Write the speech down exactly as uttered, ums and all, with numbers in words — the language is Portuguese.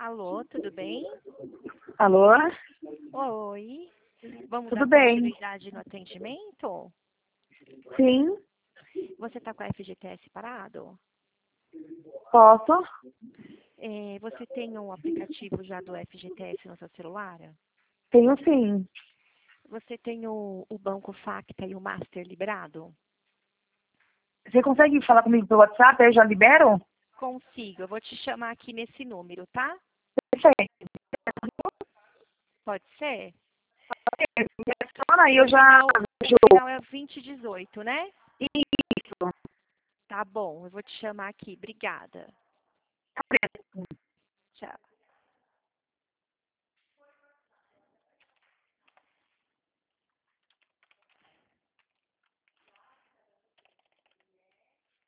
Alô, tudo bem? Alô? Oi. Vamos Tudo dar bem? continuidade no atendimento? Sim, Você está com a F G T S parado? posso? É, você tem um aplicativo já do F G T S no seu celular? Tenho sim. Você tem o, o Banco Facta e o Master liberado? Você consegue falar comigo pelo WhatsApp? Aí eu já libero? Consigo. Eu vou te chamar aqui nesse número, tá? Perfeito. Pode ser? Seleciona aí, O eu já final, o jogo. final é vinte e dezoito, né? Isso. Tá bom, eu vou te chamar aqui. Obrigada. Tchau.